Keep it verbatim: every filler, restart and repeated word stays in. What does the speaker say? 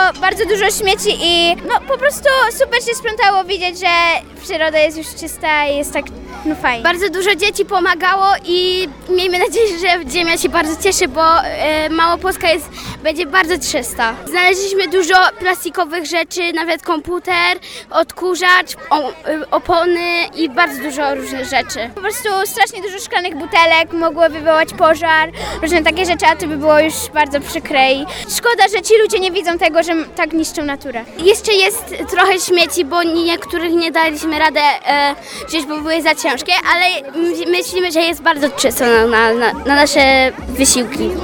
bardzo dużo śmieci i no po prostu super się sprzątało, widzieć, że przyroda jest już czysta i jest tak, no fajnie. Bardzo dużo dzieci pomagało i miejmy nadzieję, że ziemia się bardzo cieszy, bo e, Małopolska jest, będzie bardzo czysta. Znaleźliśmy dużo plastikowych rzeczy, nawet komputer, odkurzacz, o, e, opony i bardzo dużo różnych rzeczy. Po prostu strasznie dużo szklanych butelek mogło wywołać pożar, różne takie rzeczy, a to by było już bardzo przykre i szkoda, że ci ludzie nie widzą tego, że tak niszczą naturę. Jeszcze jest trochę śmieci, bo niektórych nie daliśmy radę e, wziąć, bo były za ciężkie, ale myślimy, że jest bardzo czysto na, na, na nasze wysiłki.